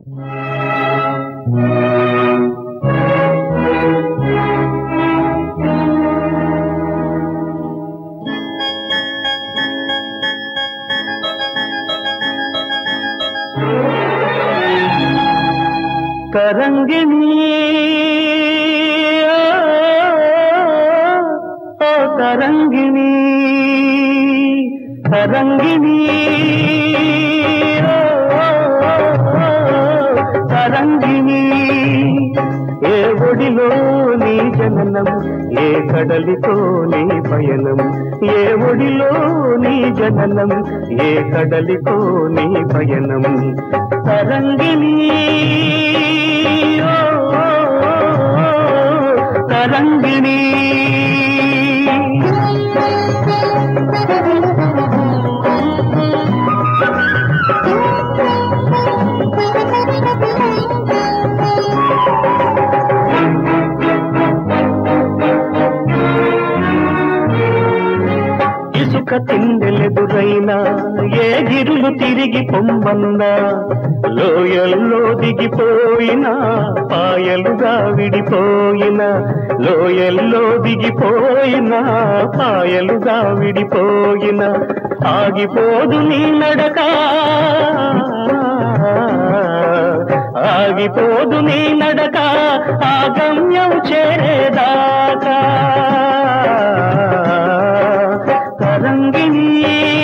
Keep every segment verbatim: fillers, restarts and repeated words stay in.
తరంగిణి ఓ తరంగిణి తరంగిణి తరంగిణి ఏ ఒడిలో నీ జననం ఏ కడలితో నీ పయనం ఏ ఒడిలో నీ జననం ఏ కడలితో నీ పయనం తరంగిణి తరంగిణి ఇసుక తిండెలెదురైనా ఏ గిరులు తిరిగి పొమ్మన్నా లోయల్లో దిగిపోయినా పాయలుగా విడిపోయినా లోయల్లో దిగిపోయినా పాయలుగా విడిపోయినా ఆగిపోదు నీ నడక ఆగిపోదు నీ నడక ఆ గమ్యం చేరేదాకా తరంగిణి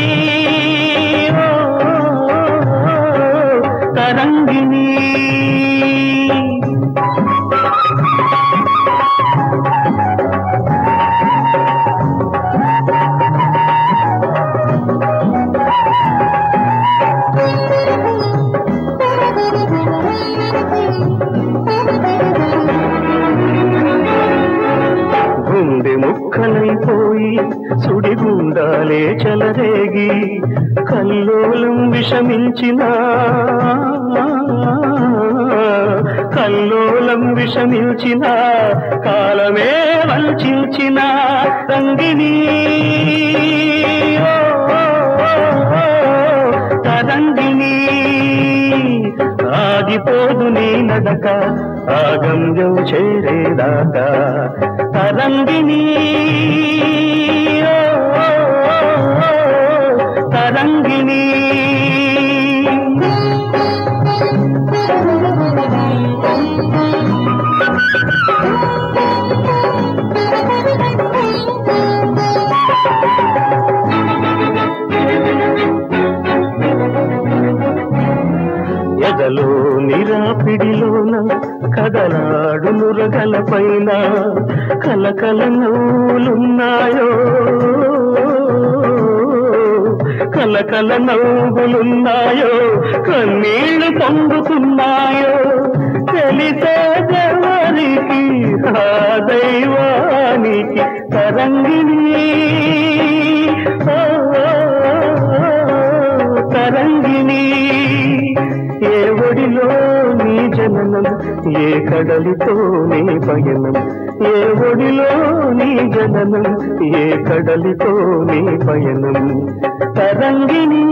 తరంగిణి గుండె ముక్కలైపోయి సుడిగుండాలే చెలరేగి కల్లోలం విషమించిన కల్లోలం విషమించిన కాలమే వంచిన రంగిణి తరంగిణి ఆగిపోదు నీ నడక ఆ గమ్యం చేరేదాకా తరంగిణి తరంగిణి ఎదలో నిరాపిడిలోన కదలాడు నురగల పైన కలకల నవ్వులున్నాయో కలకల నవ్వులున్నాయో కన్నీళ్లు పొందుతున్నాయో తెలిసే ఎవరికి ఆ దైవానికి తరంగిణి తరంగిణి ఏ ఒడిలో నీ జననం ఏ కడలితో నీ పయనం ఏ ఒడిలో నీ జననం ఏ కడలితో నీ పయనం తరంగిణి